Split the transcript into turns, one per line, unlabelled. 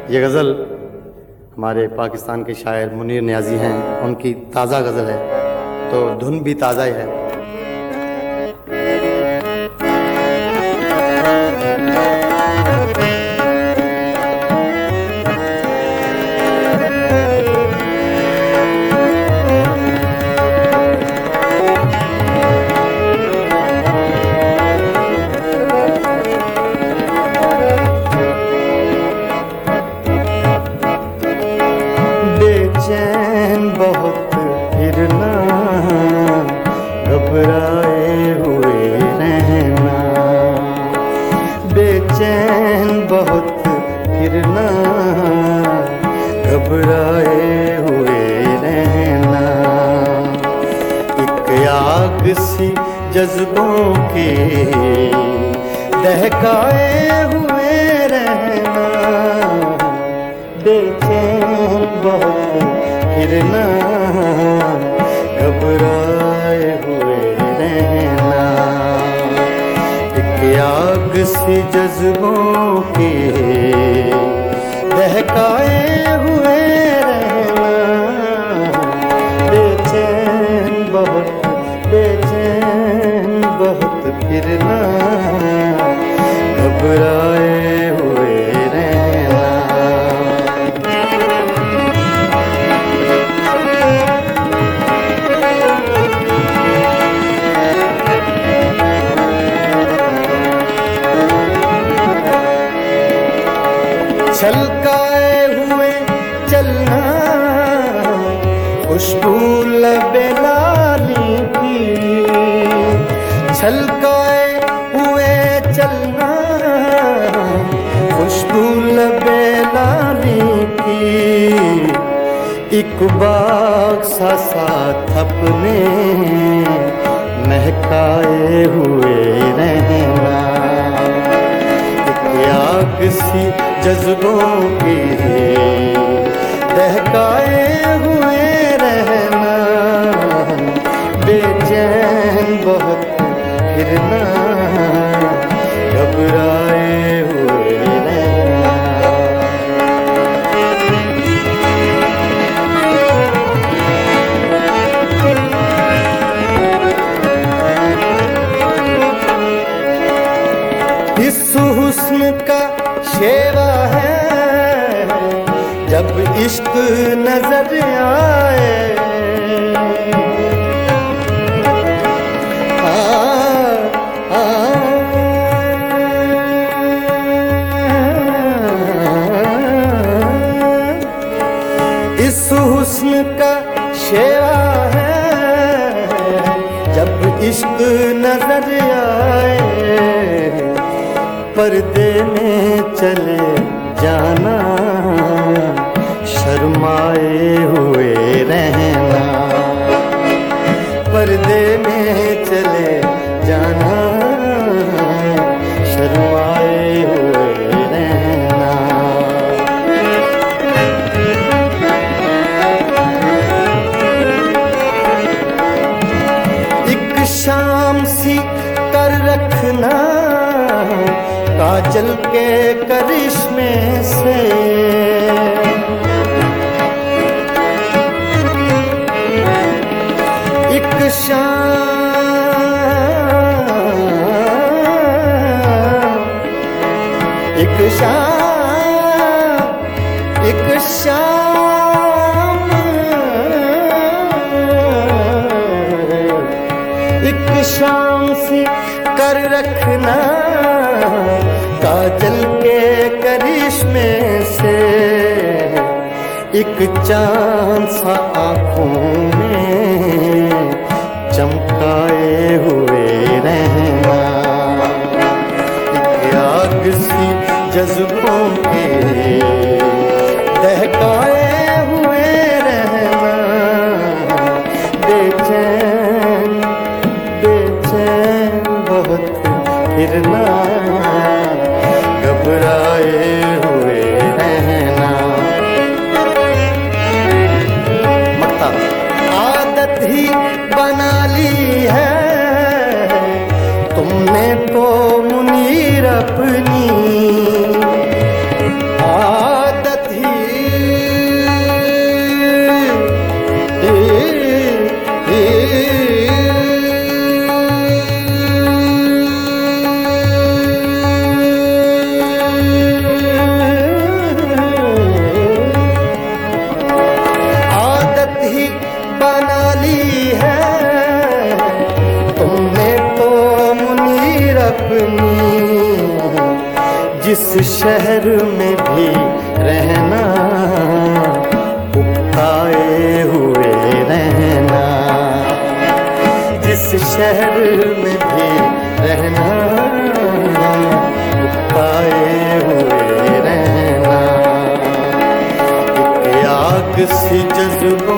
ये गज़ल हमारे पाकिस्तान के शायर मुनीर नियाज़ी हैं, उनकी ताज़ा गज़ल है, तो धुन भी ताज़ा ही है।
बेचैन बहुत फिरना, घबराए हुए रहना। बेचैन बहुत फिरना, घबराए हुए रहना। एक आग सी जज्बों के दहकाए हुए रहना। बेचैन बहुत फिरना, घबराए हुए रहना। एक आग सी जज्बों के दहकाए हुए रहना। बेचैन बहुत फिरना, घबराए हुए रहना। छलकाए हुए चलना, खुशबू लबे लाली की। छलकाए हुए चलना, खुशबू लबे लाली की। एक बाग सा साथ अपने महकाए हुए रहना। आग सी जज्बों की दहकाए हुए रहना। बेचैन बहुत फिरना, घबराए हुए रहना। इस हुस्न का शेवा है जब इश्क नजर आए। इस हुस्न का शेवा है जब इश्क नजर आए। पर्दे में चले जाना, शर्माए हुए रहना। पर्दे में चले जाना, शर्माए हुए रहना। एक शाम सी कर रखना, काजल के करिश्मे से। एक शाम सी कर रखना, काजल के करिश्मे से। एक चांद सा आँखों में चमकाए हुए रहना। एक आग सी जज्बों के दहकाए हुए रहना। बेचैन बहुत फिरना, घबराए हुए रहना। आदत ही बना ली है तुमने तो मुनीर अपनी। आदत जिस शहर में भी रहना, उपकाए हुए रहना। जिस शहर में भी रहना, उपकाए हुए रहना। एक आग सी जज्बा